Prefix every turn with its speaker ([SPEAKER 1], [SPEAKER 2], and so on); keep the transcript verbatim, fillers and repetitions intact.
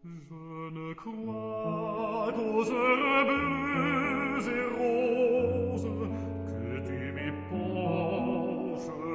[SPEAKER 1] Je ne crois qu'aux heures bleues et roses que tu m'épanches